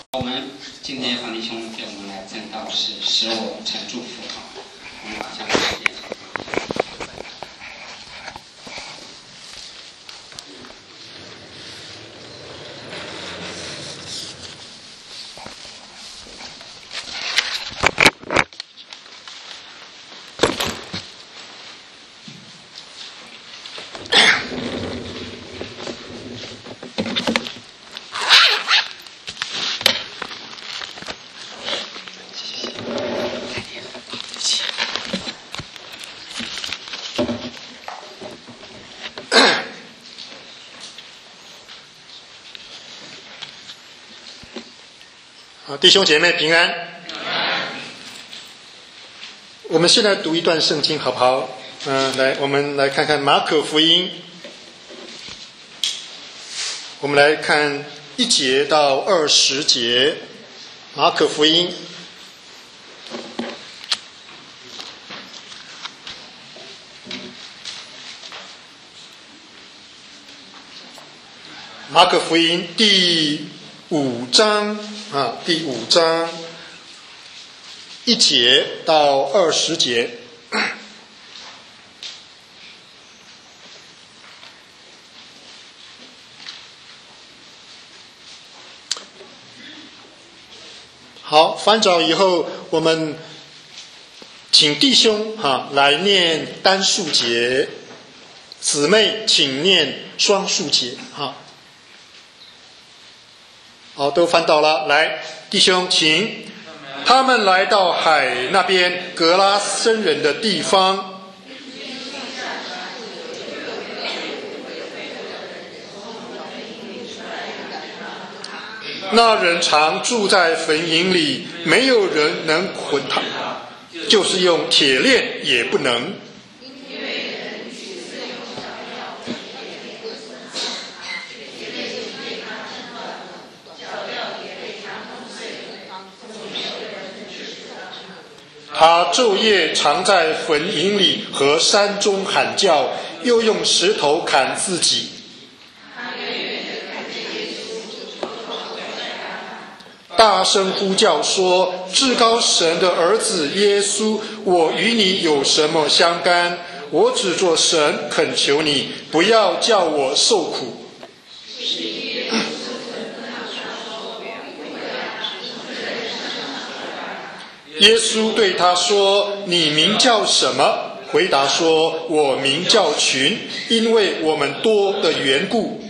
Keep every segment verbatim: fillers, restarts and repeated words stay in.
我们今天黄弟兄给我们来证道是使我成祝福哈，我们马上来实践。 弟兄姐妹平安。我们现在读一段圣经好不好？嗯、呃，来，我们来看看马可福音。我们来看一节到二十节，马可福音。马可福音第五章啊，第五章一节到二十节。好，翻找以后，我们请弟兄哈来念单数节，姊妹请念双数节哈。好，都翻到了。来，弟兄，请。他们来到海那边格拉森人的地方。那人常住在坟茔里，没有人能捆他，就是用铁链也不能。他昼夜常在坟茔里和山中喊叫，又用石头砍自己。大声呼叫说：至高神的儿子耶稣，我与你有什么相干？我只做神恳求你，不要叫我受苦。耶稣对他说：你名叫什么？回答说：我名叫群，因为我们多的缘故。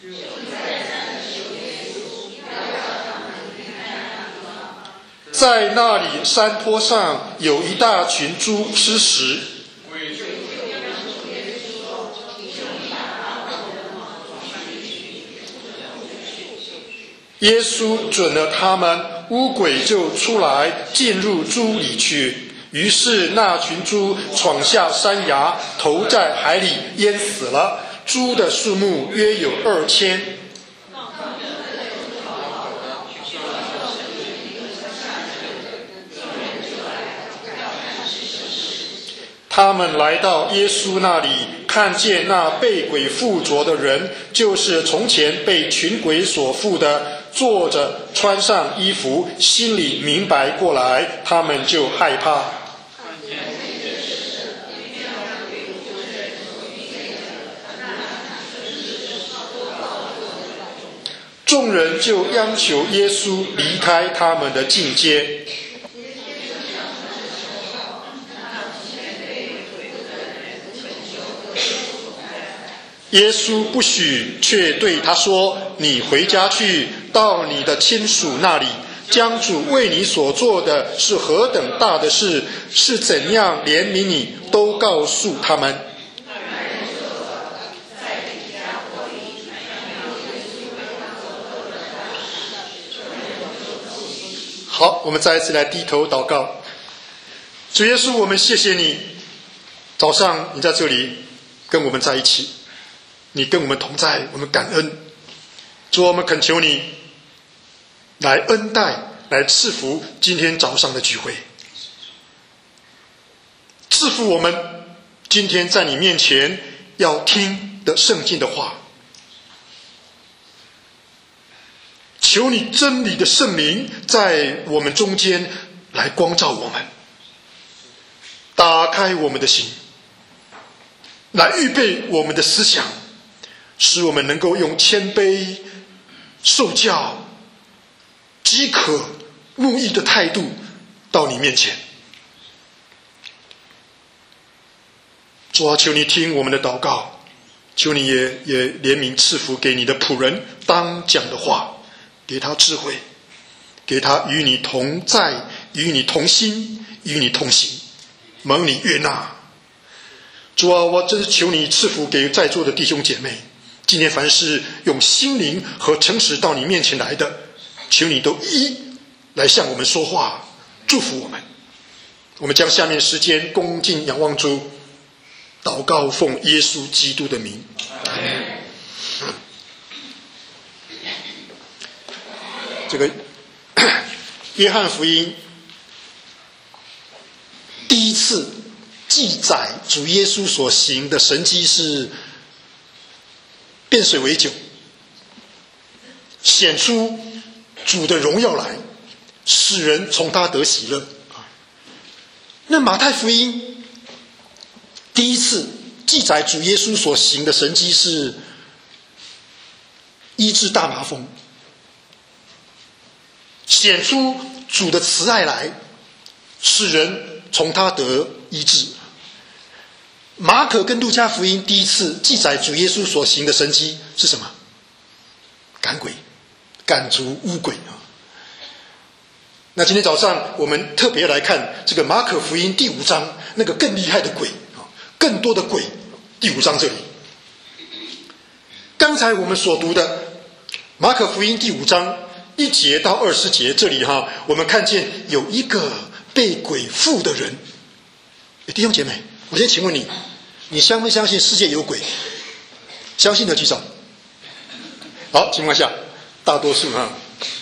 在那里山坡上有一大群猪吃食。耶稣准了他们，污鬼就出来进入猪里去。于是那群猪闯下山崖，投在海里淹死了。猪的数目约有二千。他们来到耶稣那里，看见那被鬼附着的人，就是从前被群鬼所附的，坐着穿上衣服，心里明白过来，他们就害怕。众人就央求耶稣离开他们的境界。耶稣不许，却对他说：你回家去，到你的亲属那里，将主为你所做的是何等大的事，是怎样怜悯你，都告诉他们。好，我们再一次来低头祷告。主耶稣，我们谢谢你，早上你在这里跟我们在一起，你跟我们同在，我们感恩。主，我们恳求你来恩待，来赐福今天早上的聚会，赐福我们今天在你面前要听的圣经的话， 求你真理的圣灵在我们中间来光照我们，打开我们的心，来预备我们的思想，使我们能够用谦卑、受教、饥渴、慕义的态度到你面前。主啊，求你听我们的祷告，求你也也怜悯赐福给你的仆人当讲的话，给他智慧，给他与你同在，与你同心，与你同行，蒙你悦纳。主啊，我真是求你赐福给在座的弟兄姐妹，今天凡是用心灵和诚实到你面前来的，求你都一来向我们说话，祝福我们。我们将下面时间恭敬仰望主，祷告奉耶稣基督的名。这个约翰福音第一次记载主耶稣所行的神迹是变水为酒，显出主的荣耀来，使人从他得喜乐。那马太福音第一次记载主耶稣所行的神迹是医治大麻风，显出主的慈爱来，使人从他得医治。马可跟路加福音第一次记载主耶稣所行的神迹是什么？赶鬼，赶逐污鬼。那今天早上我们特别来看这个马可福音第五章，那个更厉害的鬼，更多的鬼。第五章这里，刚才我们所读的马可福音第五章一节到二十节，这里哈，我们看见有一个被鬼附的人。弟兄姐妹，我先请问你，你相不相信世界有鬼？相信的举手。好，情况下大多数哈。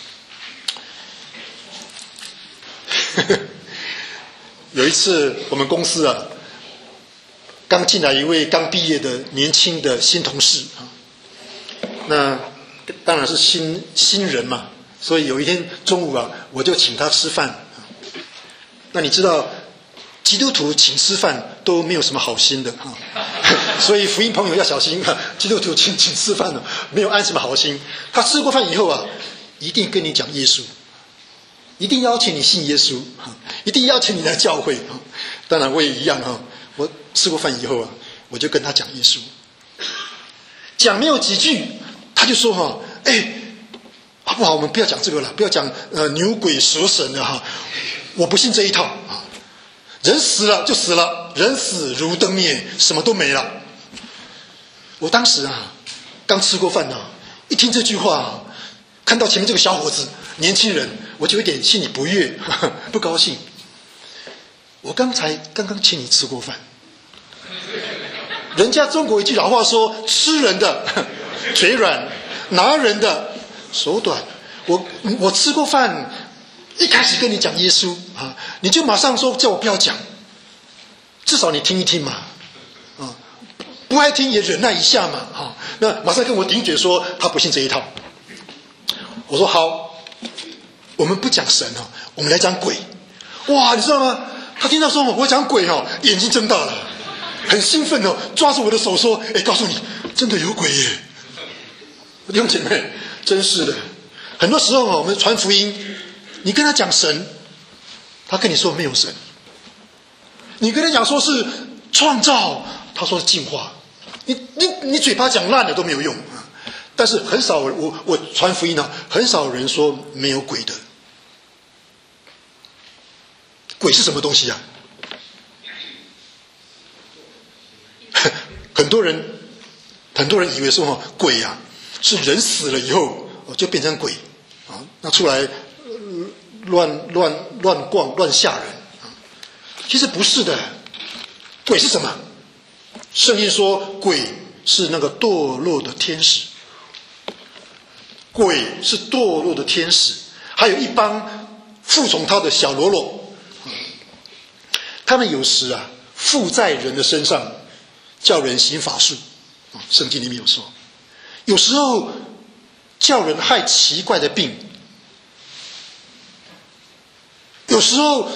有一次我们公司啊，刚进来一位刚毕业的年轻的新同事啊，那当然是新新人嘛，所以有一天中午啊，我就请他吃饭。那你知道基督徒请吃饭都没有什么好心的啊，所以福音朋友要小心啊，基督徒请请吃饭呢，没有安什么好心。他吃过饭以后啊，一定跟你讲耶稣，一定邀请你信耶稣，一定邀请你来教会。当然我也一样哈，我吃过饭以后啊，我就跟他讲耶稣，讲没有几句，他就说哈，哎，好不好？我们不要讲这个了，不要讲呃牛鬼蛇神的哈，我不信这一套啊。人死了就死了，人死如灯灭，什么都没了。我当时啊，刚吃过饭啊，一听这句话啊，看到前面这个小伙子年轻人，我就有点心里不悦，呵呵不高兴。我刚才刚刚请你吃过饭，人家中国一句老话说，吃人的嘴软，拿人的手短。我我吃过饭，一开始跟你讲耶稣啊，你就马上说叫我不要讲，至少你听一听嘛，啊，不爱听也忍耐一下嘛，啊，那马上跟我顶嘴说他不信这一套。我说好，我们不讲神啊，我们来讲鬼。哇，你知道吗？他听到说我讲鬼哦，眼睛睁大了，很兴奋哦，抓住我的手说：“哎，告诉你，真的有鬼耶！”弟兄姐妹，真是的，很多时候啊，我们传福音，你跟他讲神，他跟你说没有神；你跟他讲说是创造，他说是进化。你你你嘴巴讲烂了都没有用。但是很少，我我传福音啊，很少人说没有鬼的。鬼是什么东西啊？很多人很多人以为说哈，鬼啊是人死了以后就变成鬼啊，那出来乱乱乱逛乱吓人。其实不是的，鬼是什么？圣经说鬼是那个堕落的天使。鬼是堕落的天使，还有一帮服从他的小喽啰，他们有时啊附在人的身上，叫人行法术。圣经里面有说，有时候叫人害奇怪的病，有时候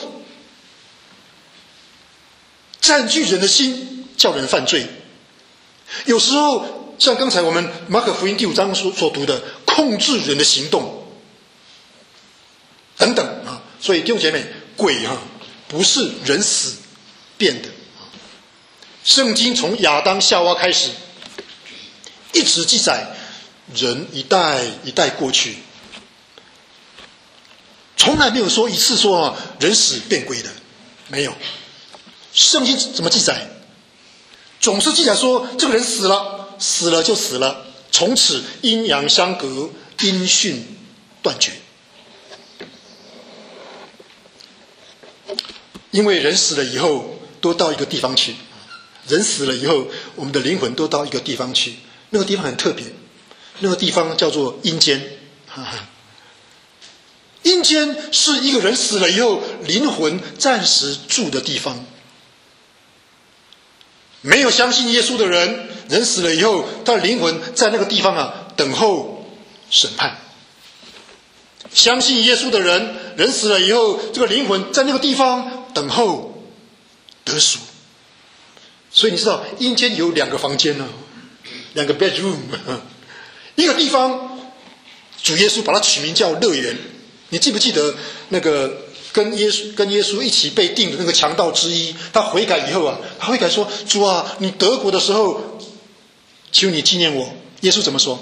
占据人的心，叫人犯罪，有时候像刚才我们马可福音第五章所所读的，控制人的行动等等啊。所以弟兄姐妹，鬼啊不是人死变的，圣经从亚当夏娃开始，一直记载人一代一代过去，从来没有说一次说啊人死变鬼的，没有。圣经怎么记载？总是记载说这个人死了，死了就死了，从此阴阳相隔，音讯断绝。因为人死了以后都到一个地方去，人死了以后我们的灵魂都到一个地方去，那个地方很特别，那个地方叫做阴间。阴间是一个人死了以后灵魂暂时住的地方。没有相信耶稣的人，人死了以后他的灵魂在那个地方啊等候审判。相信耶稣的人，人死了以后这个灵魂在那个地方等候得赎。所以你知道阴间有两个房间呢、啊，两个 bedroom， 一个地方主耶稣把它取名叫乐园。你记不记得那个跟耶稣跟耶稣一起被定的那个强盗之一，他悔改以后啊，他悔改说：主啊，你得国的时候求你纪念我。耶稣怎么说？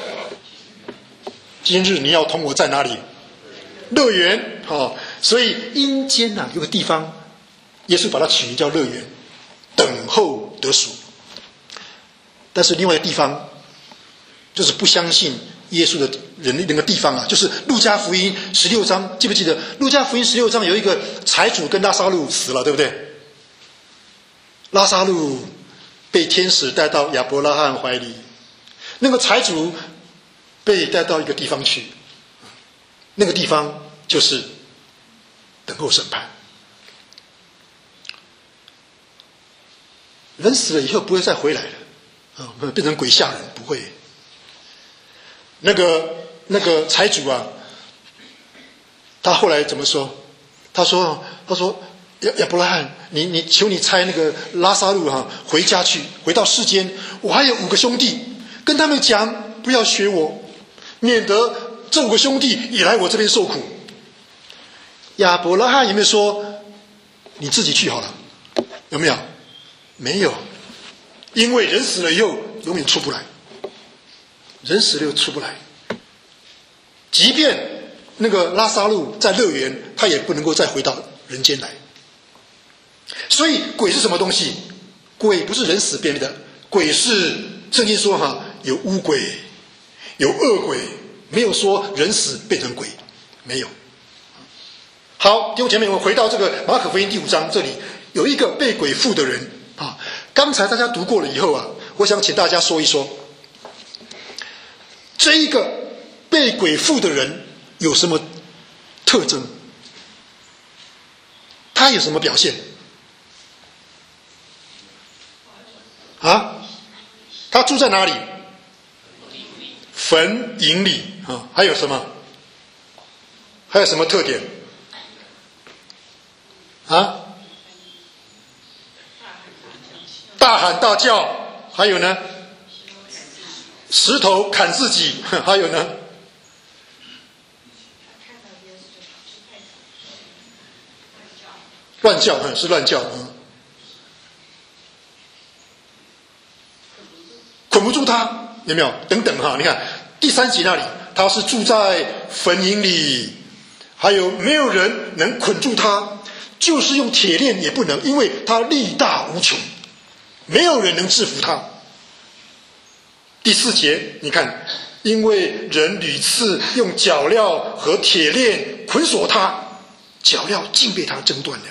今日你要同我在哪里？乐园。哦，所以阴间啊有个地方，耶稣把它取名叫乐园，等候得赎。但是另外一个地方就是不相信耶稣的人的那个地方啊，就是路加福音十六章，记不记得？路加福音十六章有一个财主跟拉撒路死了，对不对？拉撒路被天使带到亚伯拉罕怀里，那个财主被带到一个地方去，那个地方就是等候审判。人死了以后不会再回来了啊，变成鬼吓人，不会。那个那个财主啊，他后来怎么说？他说：“他说亚亚伯拉罕，你你求你差那个拉撒路哈、啊、回家去，回到世间。我还有五个兄弟，跟他们讲不要学我，免得这五个兄弟也来我这边受苦。”亚伯拉罕有没有说你自己去好了？有没有？没有，因为人死了以后永远出不来。人死了又出不来，即便那个拉撒路在乐园，他也不能够再回到人间来。所以鬼是什么东西？鬼不是人死变的，鬼是圣经说哈，有污鬼，有恶鬼，没有说人死变成鬼，没有。好，弟兄姐妹，我们回到这个马可福音第五章，这里有一个被鬼附的人啊。刚才大家读过了以后啊，我想请大家说一说。这一个被鬼附的人有什么特征？他有什么表现？啊？他住在哪里？坟茔里啊？还有什么？还有什么特点？啊？大喊大叫，还有呢？石头砍自己，还有呢？乱叫，嗯，是乱叫，嗯，捆不住他，有没有？等等哈，你看第三集那里，他是住在坟茔里，还有没有人能捆住他？就是用铁链也不能，因为他力大无穷，没有人能制服他。第四节，你看，因为人屡次用脚镣和铁链捆锁他，脚镣竟被他挣断了，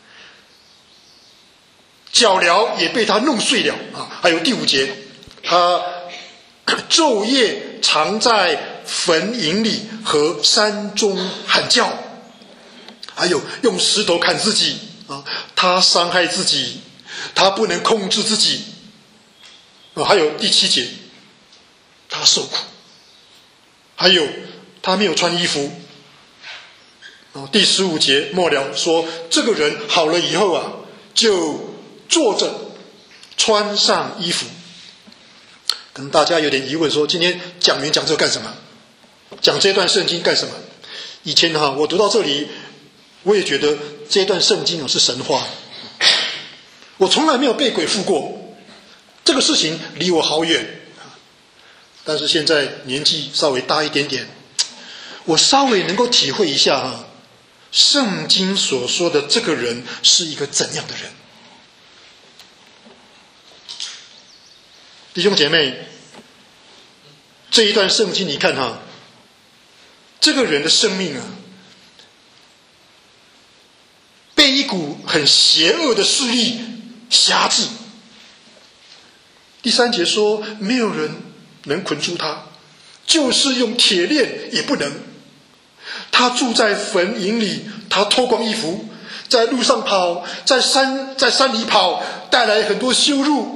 脚镣也被他弄碎了啊！还有第五节，他昼夜常在坟茔里和山中喊叫，还有用石头砍自己啊！他伤害自己，他不能控制自己啊！还有第七节。他受苦， 还有他没有穿衣服。第十五节末了说，这个人好了以后啊，就坐着穿上衣服。可能大家有点疑问说，今天讲员讲这个干什么？讲这段圣经干什么？以前哈，我读到这里，我也觉得这段圣经是神话，我从来没有被鬼附过，这个事情离我好远。但是现在年纪稍微大一点点，我稍微能够体会一下哈，圣经所说的这个人是一个怎样的人。弟兄姐妹，这一段圣经你看哈，这个人的生命啊，被一股很邪恶的势力辖制。第三节说，没有人能捆住他，就是用铁链也不能。他住在坟茔里，他脱光衣服，在路上跑，在山在山里跑，带来很多羞辱。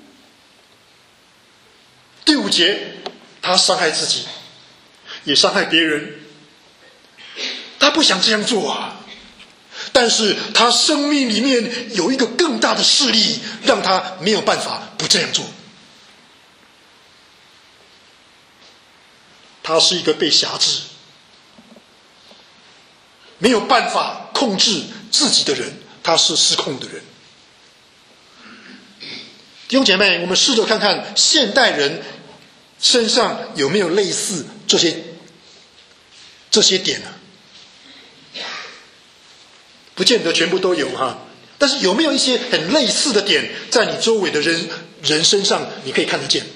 第五节，他伤害自己，也伤害别人。他不想这样做啊，但是他生命里面有一个更大的势力，让他没有办法不这样做。他是一个被辖制，没有办法控制自己的人，他是失控的人。弟兄姐妹，我们试着看看现代人身上有没有类似这些这些点呢、啊？不见得全部都有哈，但是有没有一些很类似的点，在你周围的人人身上你可以看得见？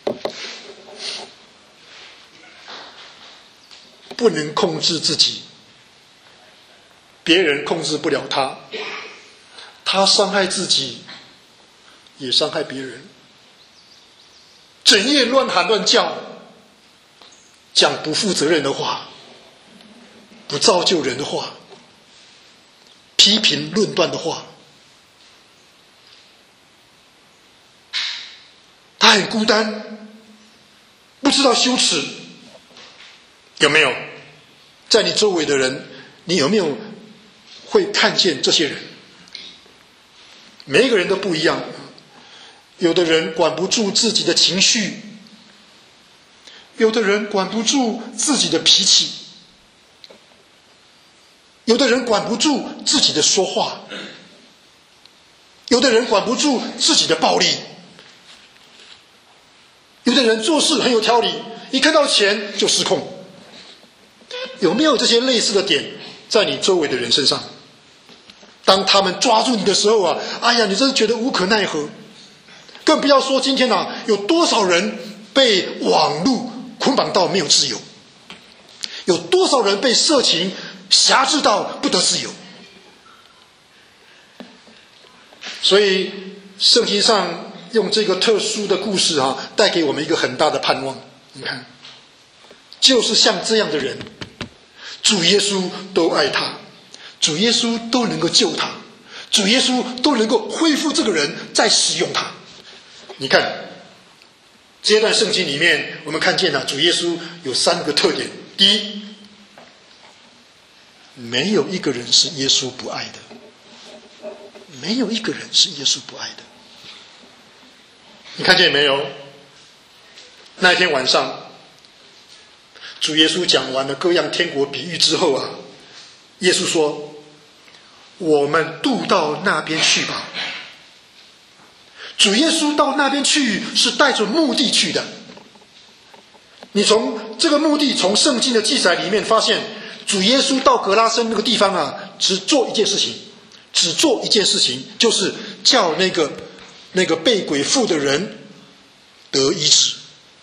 不能控制自己，别人控制不了他，他伤害自己，也伤害别人，整夜乱喊乱叫，讲不负责任的话，不造就人的话，批评论断的话，他很孤单，不知道羞耻。有没有在你周围的人，你有没有会看见这些人？每一个人都不一样，有的人管不住自己的情绪，有的人管不住自己的脾气，有的人管不住自己的说话，有的人管不住自己的暴力，有的人做事很有条理，一看到钱就失控。有没有这些类似的点在你周围的人身上？当他们抓住你的时候啊，哎呀，你真是觉得无可奈何。更不要说今天啊，有多少人被网络捆绑到没有自由，有多少人被色情辖制到不得自由。所以圣经上用这个特殊的故事啊，带给我们一个很大的盼望。你看，就是像这样的人，主耶稣都爱他，主耶稣都能够救他，主耶稣都能够恢复这个人，再使用他。你看这段圣经里面，我们看见了主耶稣有三个特点。第一，没有一个人是耶稣不爱的，没有一个人是耶稣不爱的。你看见没有？那一天晚上，主耶稣讲完了各样天国比喻之后啊，耶稣说，我们渡到那边去吧。主耶稣到那边去是带着目的去的。你从这个目的，从圣经的记载里面发现，主耶稣到格拉森那个地方啊，只做一件事情，只做一件事情，就是叫那个那个被鬼附的人得医治。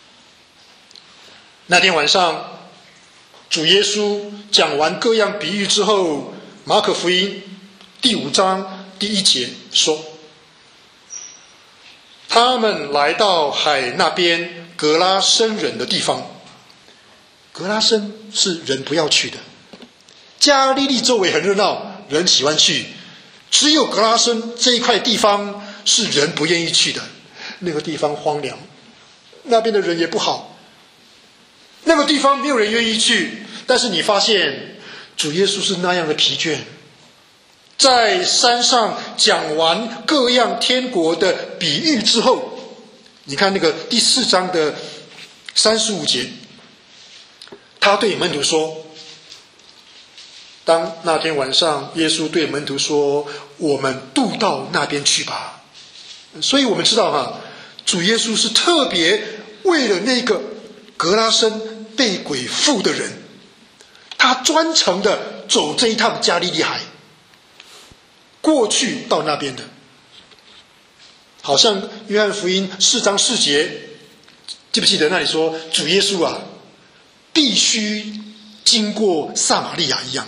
那天晚上，主耶稣讲完各样比喻之后，马可福音第五章第一节说，他们来到海那边格拉森人的地方。格拉森是人不要去的，加利利周围很热闹，人喜欢去，只有格拉森这一块地方是人不愿意去的。那个地方荒凉，那边的人也不好， 那个地方没有人愿意去，但是你发现主耶稣是那样的疲倦。在山上讲完各样天国的比喻之后，你看那个第四章的三十五节，他对门徒说，当那天晚上耶稣对门徒说，我们渡到那边去吧。所以我们知道哈，主耶稣是特别为了那个格拉森被鬼附的人，他专程的走这一趟加利利海过去到那边的。好像约翰福音四章四节，记不记得那里说主耶稣啊必须经过撒玛利亚一样。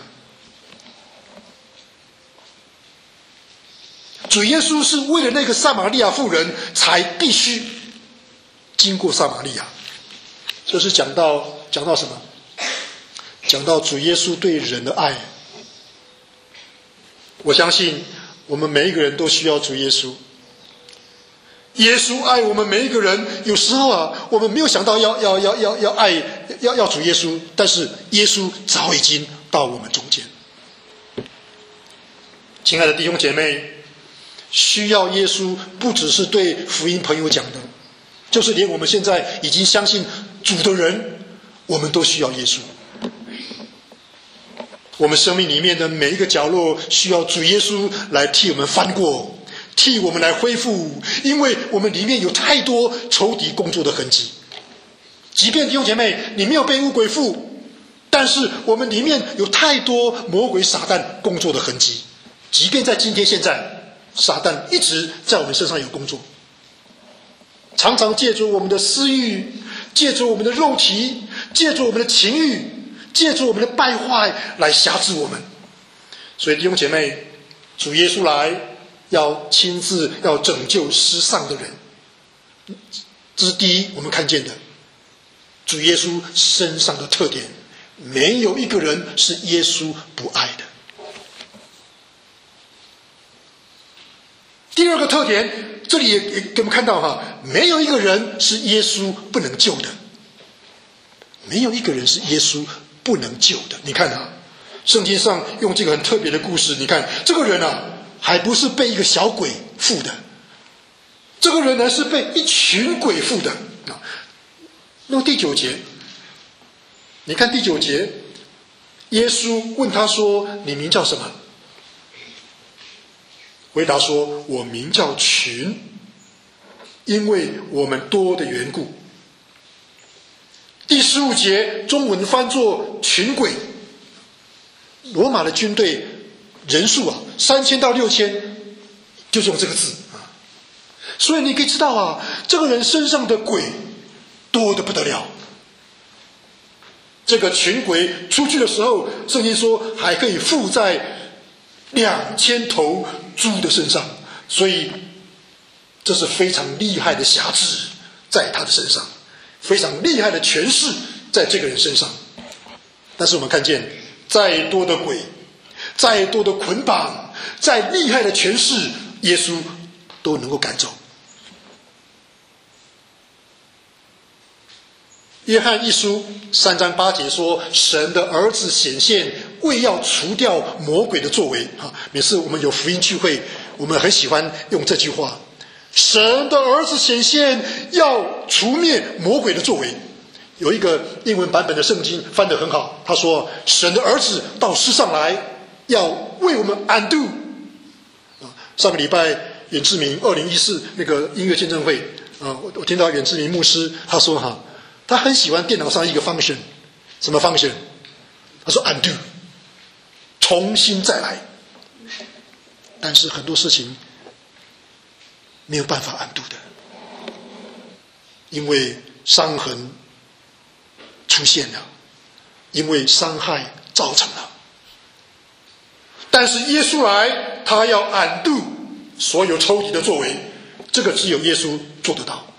主耶稣是为了那个撒玛利亚妇人才必须经过撒玛利亚。这是讲到讲到什么？讲到主耶稣对人的爱。我相信我们每一个人都需要主耶稣。耶稣爱我们每一个人，有时候啊，我们没有想到要要要要要爱要要主耶稣，但是耶稣早已经到我们中间。亲爱的弟兄姐妹，需要耶稣不只是对福音朋友讲的，就是连我们现在已经相信主的人，我们都需要耶稣。我们生命里面的每一个角落需要主耶稣来替我们翻过，替我们来恢复，因为我们里面有太多仇敌工作的痕迹。即便弟兄姐妹你没有被污鬼附，但是我们里面有太多魔鬼撒旦工作的痕迹。即便在今天现在，撒旦一直在我们身上有工作，常常借助我们的私欲，借助我们的肉体，借助我们的情欲，借助我们的败坏来辖制我们。所以弟兄姐妹，主耶稣来要亲自要拯救失丧的人，这是第一我们看见的主耶稣身上的特点，没有一个人是耶稣不爱的。第二个特点，这里也也给我们看到哈，没有一个人是耶稣不能救的，没有一个人是耶稣不能救的。你看啊，圣经上用这个很特别的故事，你看这个人啊，还不是被一个小鬼附的，这个人呢是被一群鬼附的啊。那第九节，你看第九节，耶稣问他说：“你名叫什么？”回答说：“我名叫群，因为我们多的缘故。”第十五节中文翻作群鬼。罗马的军队人数啊，三千到六千，就是用这个字啊。所以你可以知道啊，这个人身上的鬼多得不得了。这个群鬼出去的时候，圣经说还可以附在两千头猪的身上，所以这是非常厉害的辖制在他的身上，非常厉害的权势在这个人身上。但是我们看见，再多的鬼，再多的捆绑，再厉害的权势，耶稣都能够赶走。约翰一书三章八节说，神的儿子显现，为要除掉魔鬼的作为。每次我们有福音聚会，我们很喜欢用这句话，神的儿子显现，要除灭魔鬼的作为。有一个英文版本的圣经翻得很好，他说神的儿子到世上来，要为我们 undo。 上个礼拜远志明二零一四那个音乐见证会，我我听到远志明牧师他说哈，他很喜欢电脑上一个 function， 什么 function？ 他说 undo， 重新再来。但是很多事情没有办法 undo 的，因为伤痕出现了，因为伤害造成了。但是耶稣来，他要 undo 所有仇敌的作为，这个只有耶稣做得到。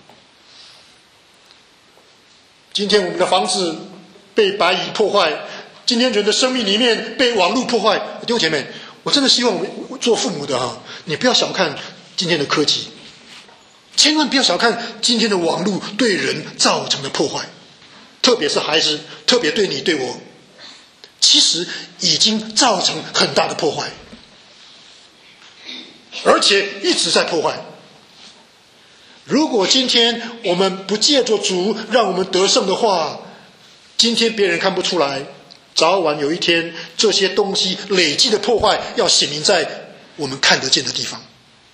今天我们的房子被白蚁破坏，今天人的生命里面被网络破坏，弟兄姐妹，我真的希望我们做父母的哈，你不要小看今天的科技，千万不要小看今天的网络对人造成的破坏。 特别是孩子，特别对你对我，其实已经造成很大的破坏，而且一直在破坏。如果今天我们不借着主让我们得胜的话，今天别人看不出来，早晚有一天这些东西累积的破坏要显明在我们看得见的地方。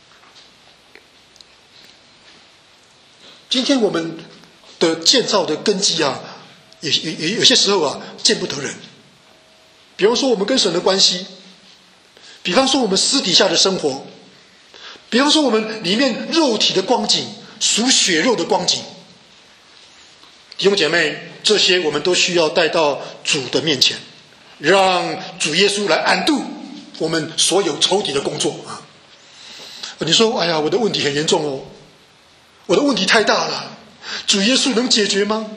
今天我们的建造的根基啊，有有有些时候啊见不得人。比方说我们跟神的关系，比方说我们私底下的生活，比方说我们里面肉体的光景，属血肉的光景。弟兄姐妹，这些我们都需要带到主的面前，让主耶稣来安度我们所有仇敌的工作啊！你说，哎呀，我的问题很严重哦，我的问题太大了，主耶稣能解决吗？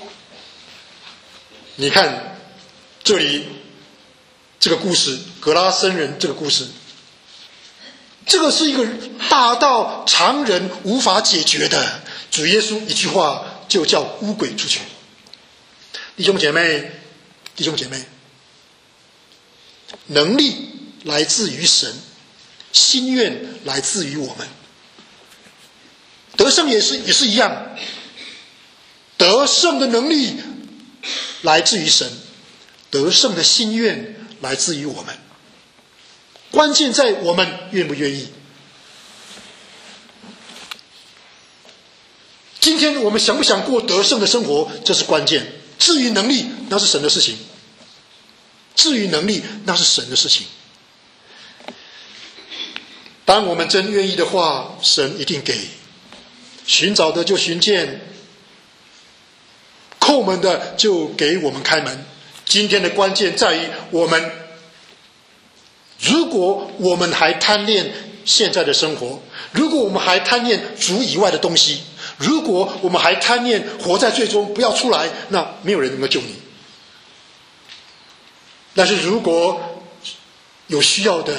你看这里这个故事，格拉森人这个故事，这个是一个大到常人无法解决的，主耶稣一句话就叫污鬼出去。弟兄姐妹，弟兄姐妹，能力来自于神，心愿来自于我们。得胜也是也是一样，得胜的能力来自于神，得胜的心愿来自于我们。关键在我们愿不愿意。今天我们想不想过得胜的生活，这是关键。至于能力，那是神的事情。至于能力，那是神的事情。当我们真愿意的话，神一定给。寻找的就寻见，叩门的就给我们开门。今天的关键在于我们，如果我们还贪恋现在的生活，如果我们还贪恋主以外的东西，如果我们还贪念活在最终不要出来，那没有人能够救你。但是如果有需要的，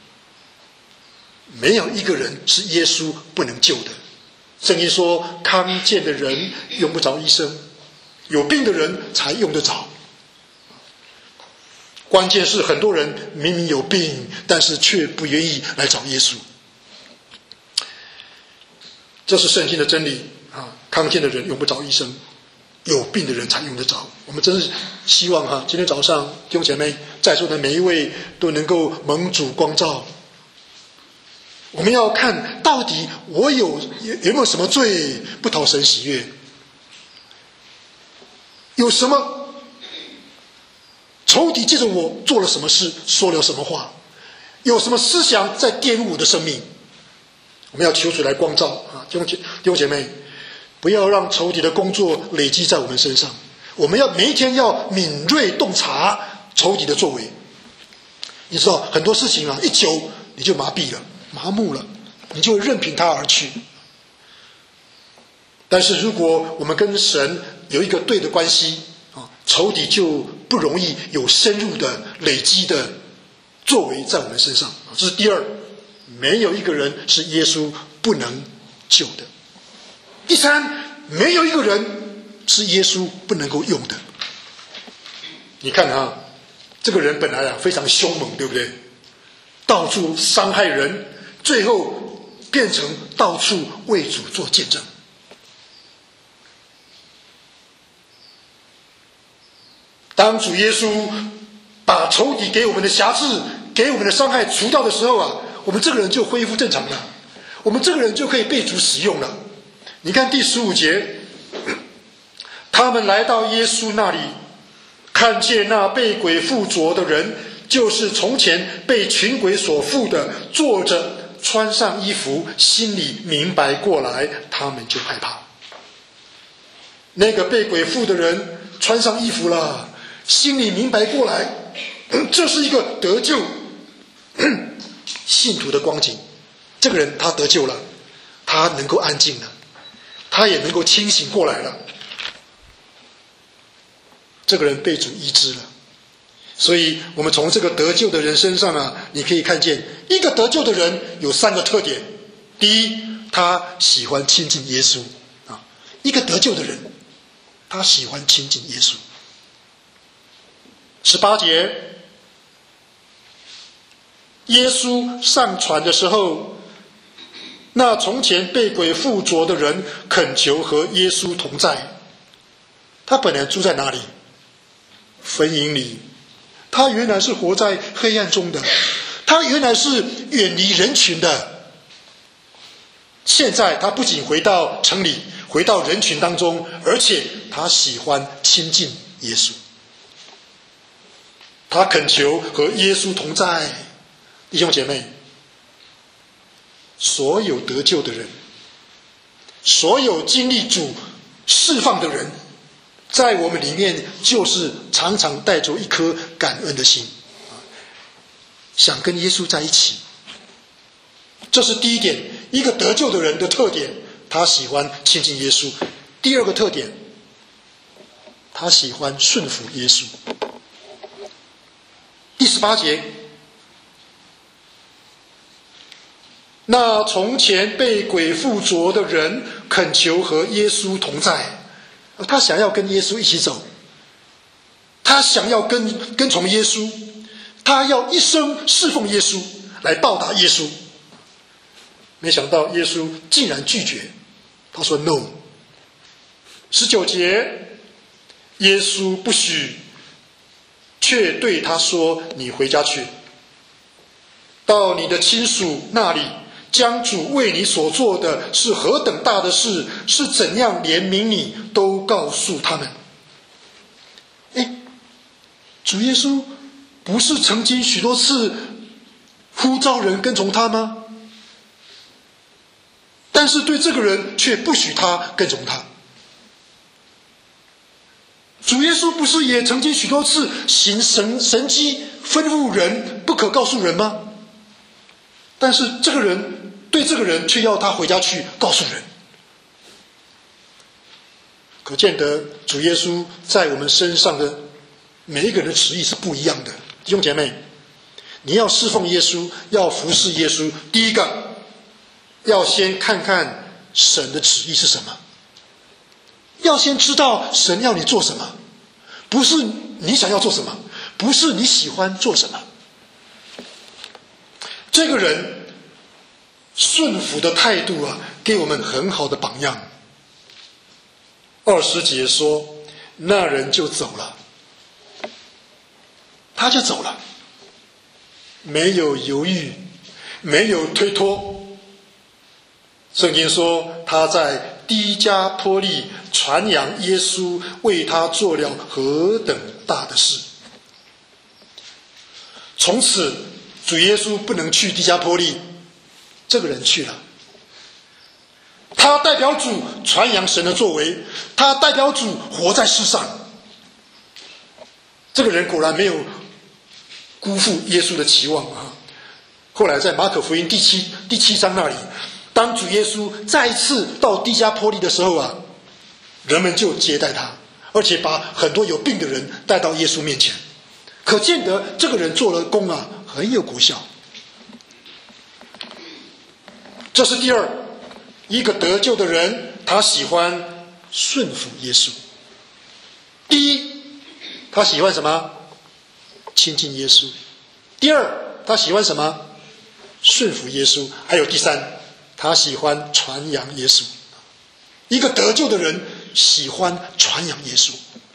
没有一个人是耶稣不能救的。圣经说，康健的人用不着医生，有病的人才用得着。关键是很多人明明有病，但是却不愿意来找耶稣。这是圣经的真理啊！康健的人用不着医生，有病的人才用得着。我们真是希望哈、啊，今天早上弟兄姐妹在座的每一位都能够蒙主光照。我们要看到底我有有有没有什么罪不讨神喜悦，有什么仇敌借着我做了什么事，说了什么话，有什么思想在玷污我的生命。我们要求主来光照啊！弟兄姐弟兄姐妹，不要让仇敌的工作累积在我们身上。我们要每一天要敏锐洞察仇敌的作为。你知道很多事情啊，一久你就麻痹了、麻木了，你就任凭它而去。但是如果我们跟神有一个对的关系啊，仇敌就不容易有深入的累积的作为在我们身上。这是第二。没有一个人是耶稣不能救的。第三，没有一个人是耶稣不能够用的。你看啊，这个人本来啊非常凶猛，对不对？到处伤害人，最后变成到处为主做见证。当主耶稣把仇敌给我们的辖制、给我们的伤害除掉的时候啊，我们这个人就恢复正常了，我们这个人就可以被主使用了。你看第十五节，他们来到耶稣那里，看见那被鬼附着的人，就是从前被群鬼所附的，坐着穿上衣服，心里明白过来，他们就害怕。那个被鬼附的人穿上衣服了，心里明白过来，这是一个得救信徒的光景。这个人他得救了，他能够安静了，他也能够清醒过来了。这个人被主医治了。所以我们从这个得救的人身上啊，你可以看见一个得救的人有三个特点。第一，他喜欢亲近耶稣啊。一个得救的人他喜欢亲近耶稣。十八节，耶稣上船的时候，那从前被鬼附着的人恳求和耶稣同在。他本来住在哪里？坟茔里。他原来是活在黑暗中的，他原来是远离人群的。现在他不仅回到城里，回到人群当中，而且他喜欢亲近耶稣。他恳求和耶稣同在。弟兄姐妹，所有得救的人，所有经历主释放的人，在我们里面就是常常带着一颗感恩的心，想跟耶稣在一起。这是第一点，一个得救的人的特点，他喜欢亲近耶稣。第二个特点，他喜欢顺服耶稣。第十八节，那从前被鬼附着的人恳求和耶稣同在。他想要跟耶稣一起走，他想要跟跟从耶稣，他要一生侍奉耶稣，来报答耶稣。没想到耶稣竟然拒绝，他说 no。 十九节，耶稣不许，却对他说，你回家去，到你的亲属那里，将主为你所做的是何等大的事，是怎样怜悯你，都告诉他们。诶，主耶稣不是曾经许多次呼召人跟从他吗？但是对这个人却不许他跟从他。主耶稣不是也曾经许多次行神神迹，吩咐人不可告诉人吗？但是这个人对这个人却要他回家去告诉人。可见得主耶稣在我们身上的每一个人的旨意是不一样的。弟兄姐妹，你要侍奉耶稣，要服侍耶稣，第一个要先看看神的旨意是什么，要先知道神要你做什么，不是你想要做什么，不是你喜欢做什么。这个人顺服的态度啊，给我们很好的榜样。二十节说，那人就走了，他就走了，没有犹豫，没有推脱。圣经说，他在低加波利传扬耶稣为他做了何等大的事。从此主耶稣不能去低加波利，这个人去了。他代表主传扬神的作为，他代表主活在世上。这个人果然没有辜负耶稣的期望啊！后来在马可福音第七第七章那里，当主耶稣再一次到低加波利的时候啊，人们就接待他，而且把很多有病的人带到耶稣面前。可见得这个人做了工啊，很有果效。这是第二，一个得救的人，他喜欢顺服耶稣。第一，他喜欢什么？亲近耶稣。第二，他喜欢什么？顺服耶稣。还有第三，他喜欢传扬耶稣。一个得救的人喜欢传扬耶稣。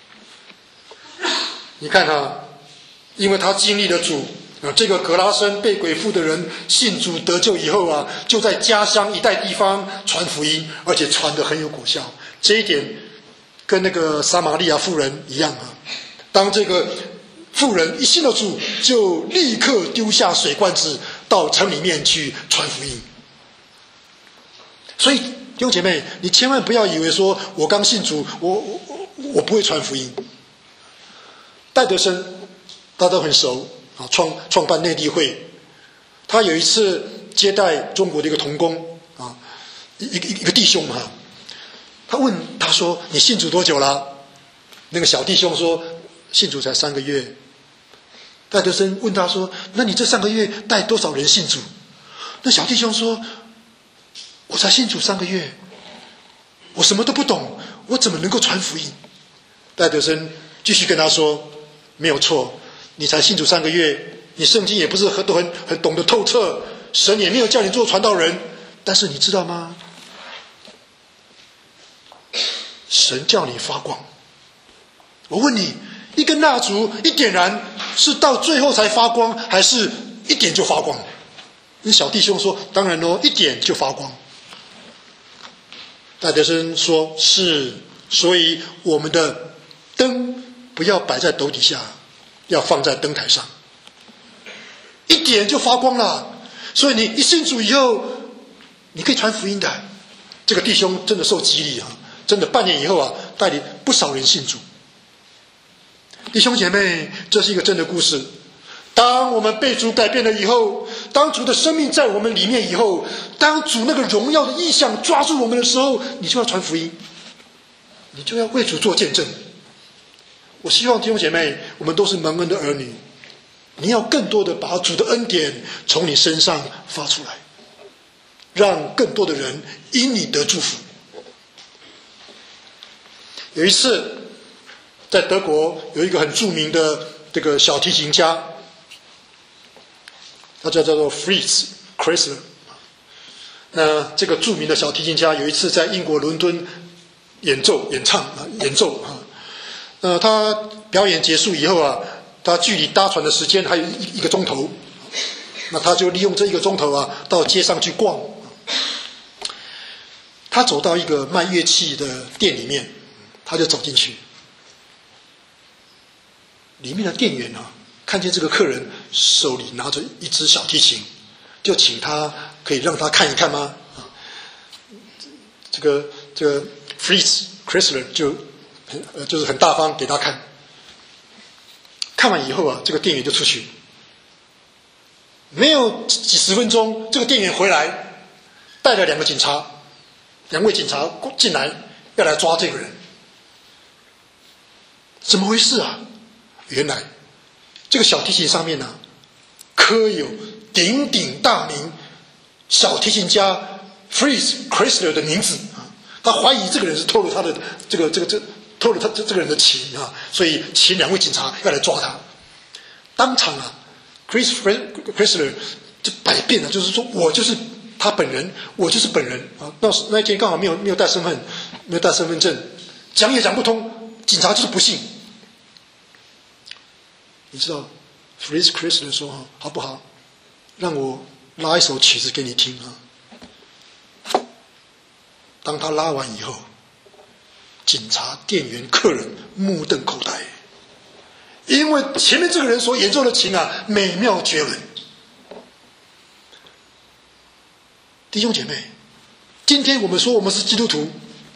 你看他，因为他经历了主啊，这个格拉森被鬼附的人信主得救以后啊，就在家乡一带地方传福音，而且传得很有果效。这一点跟那个撒玛利亚妇人一样啊。当这个妇人一信了主，就立刻丢下水罐子到城里面去传福音。所以弟兄姐妹，你千万不要以为说我刚信主，我我我不会传福音。戴德生大家都很熟啊，创创办内地会。他有一次接待中国的一个同工啊，一一个一个弟兄哈、啊，他问他说：“你信主多久了？”那个小弟兄说：“信主才三个月。”戴德生问他说：“那你这三个月带多少人信主？”那小弟兄说：“我才信主三个月，我什么都不懂，我怎么能够传福音？” 戴德生继续跟他说：“没有错，你才信主三个月，你圣经也不是很都很很懂得透彻，神也没有叫你做传道人。但是你知道吗？神叫你发光。我问你，一根蜡烛一点燃，是到最后才发光，还是一点就发光？”那小弟兄说：“当然咯，一点就发光。”戴德生说：“是，所以我们的灯不要摆在斗底下，要放在灯台上，一点就发光了。所以你一信主以后，你可以传福音的。”这个弟兄真的受激励啊！真的半年以后啊，带领不少人信主。弟兄姐妹，这是一个真的故事。当我们被主改变了以后，当主的生命在我们里面以后，当主那个荣耀的意象抓住我们的时候，你就要传福音，你就要为主做见证。我希望弟兄姐妹，我们都是蒙恩的儿女，你要更多的把主的恩典从你身上发出来，让更多的人因你得祝福。有一次在德国有一个很著名的这个小提琴家，他叫叫做 Fritz Kreisler。 那这个著名的小提琴家有一次在英国伦敦演奏演唱演奏啊，呃，他表演结束以后啊，他距离搭船的时间还有一一个钟头，那他就利用这一个钟头啊，到街上去逛。他走到一个卖乐器的店里面，他就走进去。里面的店员啊，看见这个客人手里拿着一支小提琴，就请他可以让他看一看吗？这个这个 Fritz Kreisler 就呃就是很大方给他看。看完以后啊，这个店员就出去。没有几十分钟，这个店员回来，带了两个警察，两位警察进来要来抓这个人。怎么回事啊？原来这个小提琴上面呢、啊，刻有鼎鼎大名小提琴家 Fritz Kreisler 的名字啊。他怀疑这个人是偷了他的这个这个这偷了他这这个人的琴啊，所以请两位警察要来抓他。当场啊 ，Fritz Kreisler 就百变了，就是说我就是他本人，我就是本人啊。那那天刚好没有没有带身份，没有带身份证，讲也讲不通，警察就是不信。你知道 Fritz Kreisler 说好不好，让我拉一首曲子给你听啊。当他拉完以后，警察、店员、客人目瞪口呆，因为前面这个人所演奏的琴啊，美妙绝伦。弟兄姐妹，今天我们说我们是基督徒，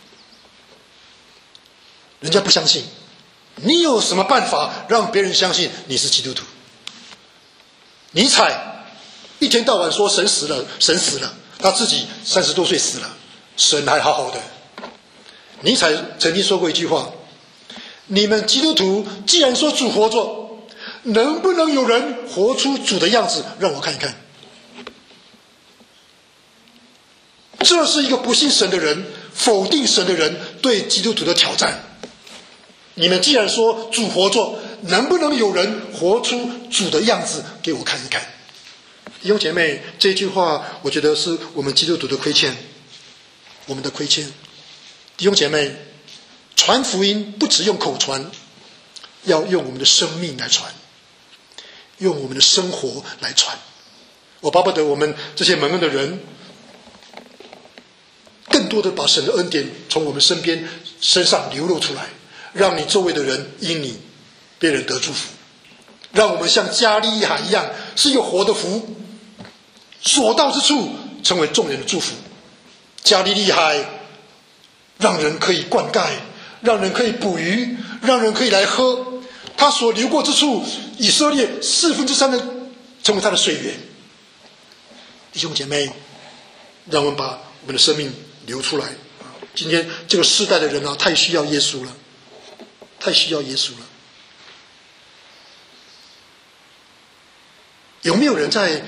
人家不相信，你有什么办法让别人相信你是基督徒？尼采一天到晚说神死了，神死了，他自己三十多岁死了，神还好好的。尼采曾经说过一句话：你们基督徒既然说主活着，能不能有人活出主的样子让我看一看？这是一个不信神的人，否定神的人对基督徒的挑战。你们既然说主活着，能不能有人活出主的样子给我看一看？弟兄姐妹，这句话我觉得是我们基督徒的亏欠，我们的亏欠。弟兄姐妹，传福音不只用口传，要用我们的生命来传，用我们的生活来传。我巴不得我们这些蒙恩的人，更多的把神的恩典从我们身边身上流露出来，让你周围的人因你别人得祝福，让我们像加利利海一样，是一个活的福，所到之处成为众人的祝福。加利利海让人可以灌溉，让人可以捕鱼，让人可以来喝，他所流过之处，以色列四分之三的成为他的水源。弟兄姐妹，让我们把我们的生命流出来。今天这个世代的人啊，太需要耶稣了，太需要耶稣了。有没有人在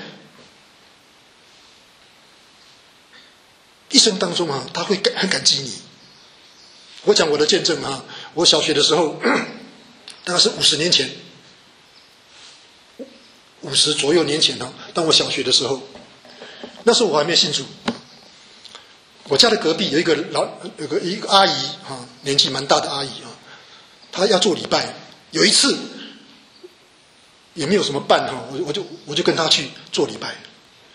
一生当中啊，他会很感激你？我讲我的见证啊， 我小学的时候，大概是五十年前，五十左右年前呢。当我小学的时候，那时候我还没有信主。我家的隔壁有一个老有个一个阿姨啊，年纪蛮大的阿姨啊，她要做礼拜。有一次也没有什么办哈，我我就我就跟她去做礼拜。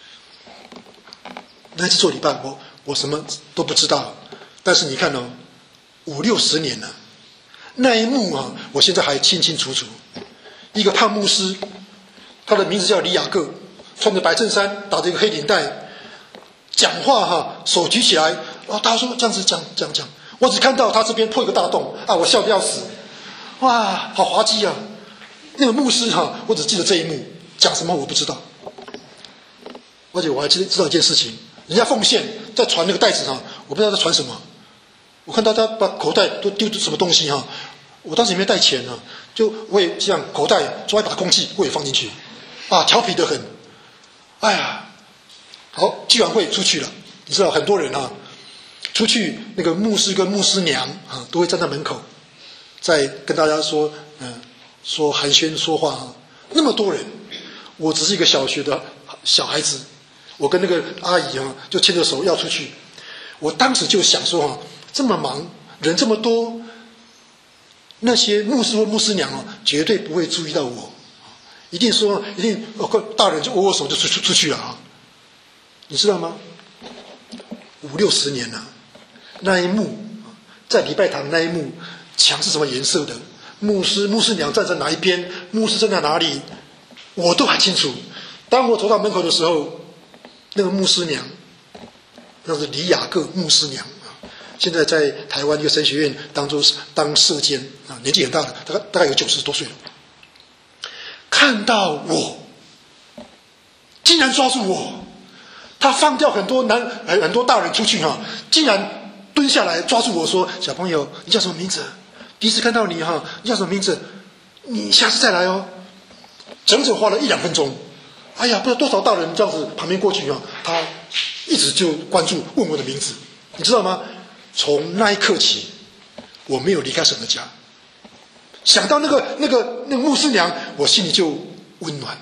那一次做礼拜，我我什么都不知道，但是你看哦，五六十年了，那一幕啊，我现在还清清楚楚。一个胖牧师，他的名字叫李雅各，穿着白衬衫，打着一个黑领带。讲话哈，手举起来，哦，他说这样子讲讲讲，我只看到他这边破一个大洞啊，我笑得要死，哇，好滑稽啊！那个牧师哈，我只记得这一幕，讲什么我不知道。而且我还知知道一件事情，人家奉献在传那个袋子上，我不知道在传什么。我看到他把口袋都丢什么东西哈，我当时也没带钱呢，就我也这样口袋抓一把空气，我也放进去，啊，调皮得很，哎呀。好，聚完会出去了，你知道很多人啊，出去那个牧师跟牧师娘啊，都会站在门口，在跟大家说，嗯、呃，说寒暄说话啊。那么多人，我只是一个小学的小孩子，我跟那个阿姨啊，就牵着手要出去。我当时就想说啊，这么忙，人这么多，那些牧师或牧师娘啊，绝对不会注意到我，一定说一定，哦，大人就握握手就出出出去了啊。你知道吗？五六十年了，那一幕在礼拜堂那一幕，墙是什么颜色的？牧师、牧师娘站在哪一边？牧师站在哪里？我都还清楚。当我走到门口的时候，那个牧师娘，那是李雅各牧师娘啊，现在在台湾一个神学院当做当社监啊，年纪很大的，大概大概有九十多岁了。看到我，竟然抓住我。他放掉很多男很多大人出去哈，竟然蹲下来抓住我说：“小朋友，你叫什么名字？第一次看到你哈，你叫什么名字？你下次再来哦。”整整花了一两分钟，哎呀，不知道多少大人这样子旁边过去哈，他一直就关注问我的名字，你知道吗？从那一刻起，我没有离开神的家。想到那个那个那个牧师娘，我心里就温暖。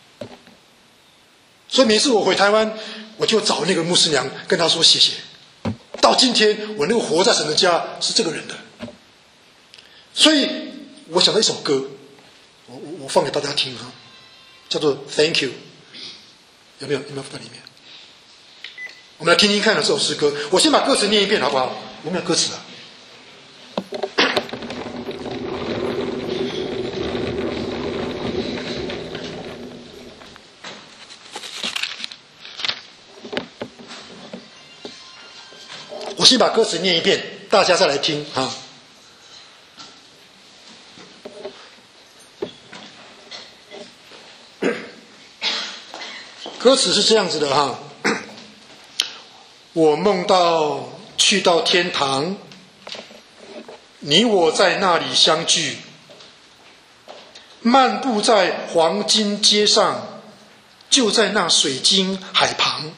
所以每次我回台湾，我就找那个牧师娘跟她说谢谢。到今天我能够活在神的家是这个人的。所以我想到一首歌，我我我放给大家听哈，叫做 Thank You， 有没有有没有放在里面？我们来听听看这首诗歌。我先把歌词念一遍好不好？有没有歌词啊？我先把歌词念一遍，大家再来听啊。歌词是这样子的哈，我梦到去到天堂，你我在那里相聚，漫步在黄金街上，就在那水晶海旁。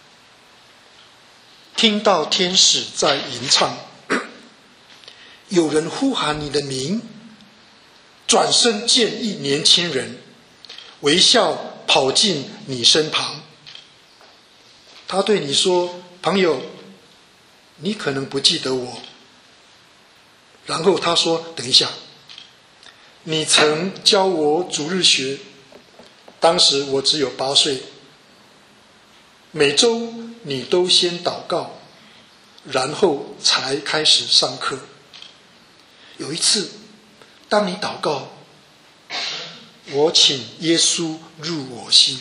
听到天使在吟唱，有人呼喊你的名，转身见一年轻人，微笑跑进你身旁。他对你说：“朋友，你可能不记得我。”然后他说：“等一下，你曾教我主日学，当时我只有八岁。每周你都先祷告，然后才开始上课。有一次，当你祷告，我请耶稣入我心。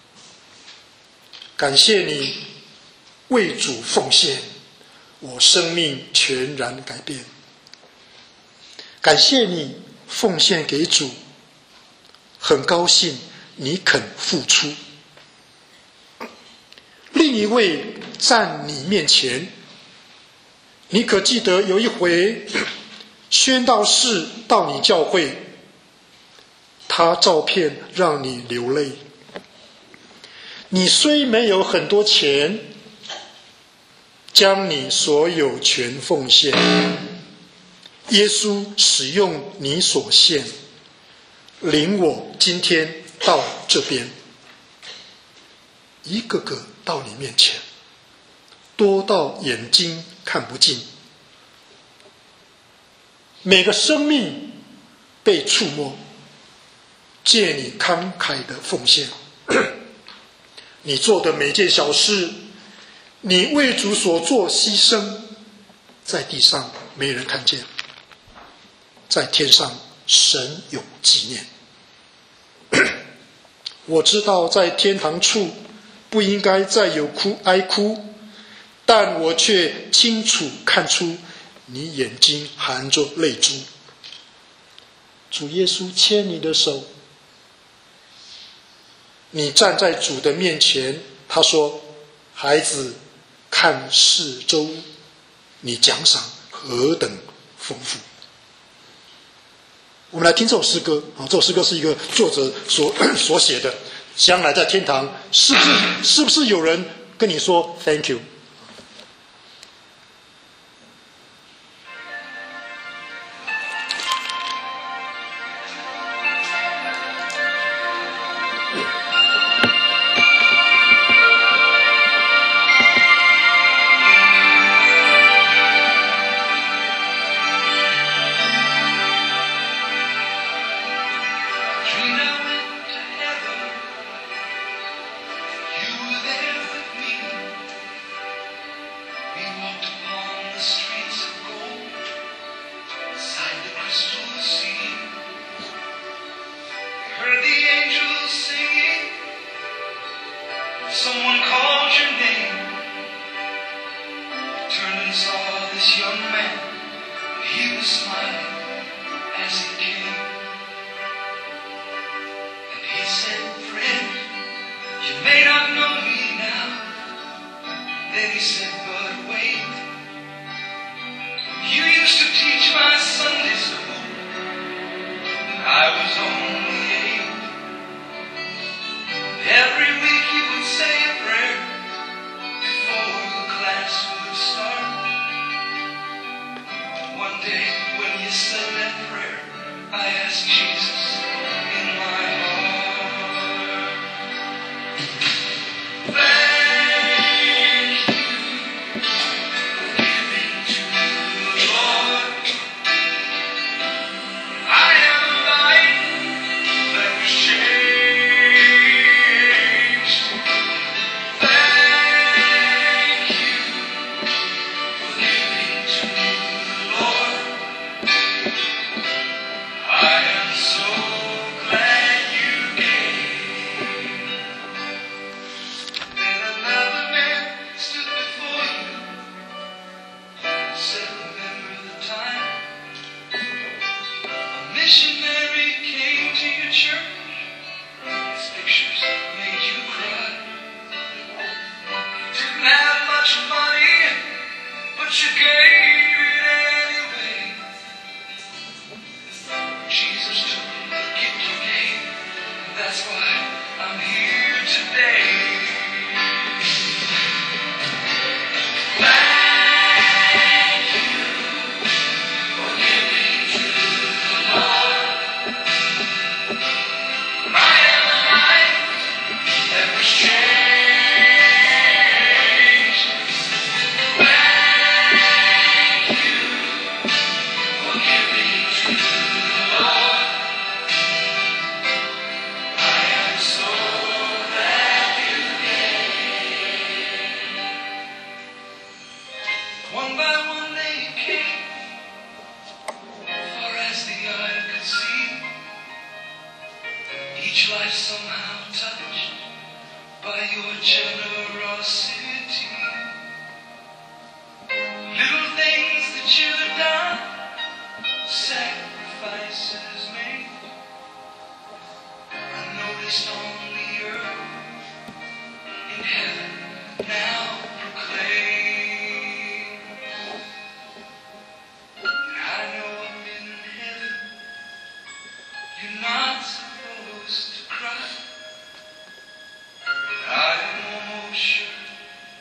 感谢你为主奉献，我生命全然改变。感谢你奉献给主，很高兴你肯付出。另一位站你面前，你可记得有一回宣道士到你教会，他照片让你流泪。你虽没有很多钱，将你所有全奉献， 耶稣使用你所献，领我今天到这边，一个个到你面前，多到眼睛看不尽，每个生命被触摸，借你慷慨的奉献，你做的每件小事，你为主所做牺牲，在地上没人看见，在天上神有纪念。我知道在天堂处不应该再有哭哀哭，但我却清楚看出你眼睛含着泪珠。主耶稣牵你的手，你站在主的面前，他说：孩子，看四周，你奖赏何等丰富。我们来听这首诗歌，这首诗歌是一个作者所所写的。将来在天堂，是不是是不是有人跟你说 Thank you？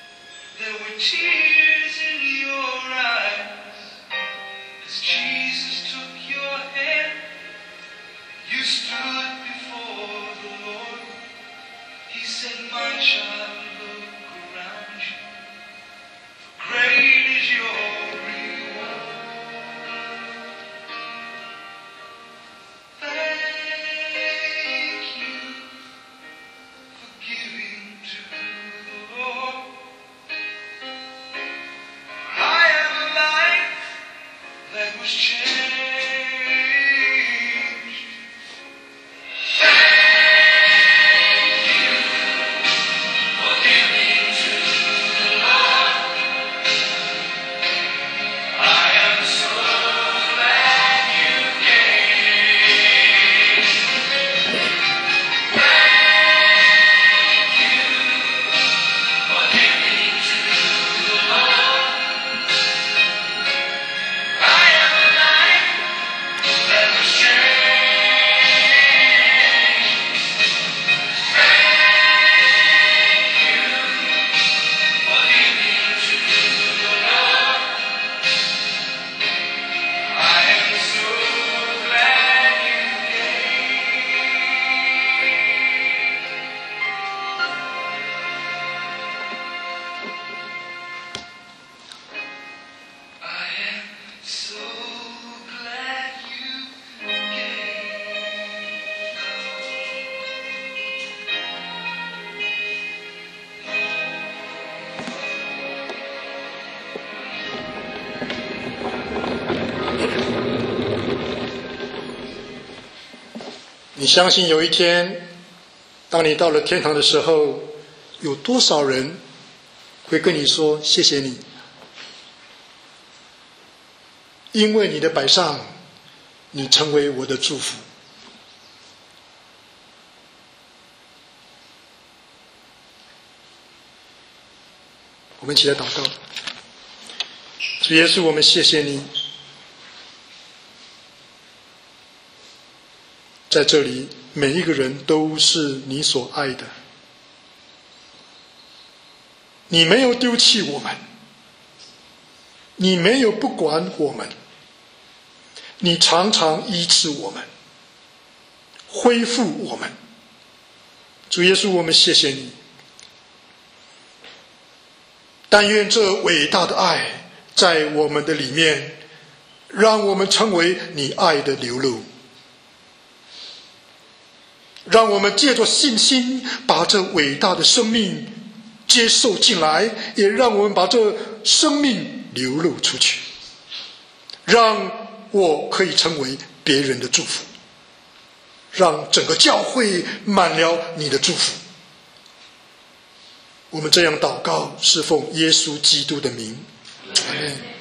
Tears in your eyes as Jesus 你相信有一天，当你到了天堂的时候，有多少人会跟你说谢谢你，因为你的摆上，你成为我的祝福。我们一起来祷告。主耶稣，我们谢谢你，在这里每一个人都是你所爱的，你没有丢弃我们，你没有不管我们，你常常医治我们，恢复我们。主耶稣，我们谢谢你，但愿这伟大的爱在我们的里面，让我们成为你爱的流露，让我们借着信心把这伟大的生命接受进来，也让我们把这生命流露出去，让我可以成为别人的祝福，让整个教会满了你的祝福。我们这样祷告，是奉耶稣基督的名，阿们。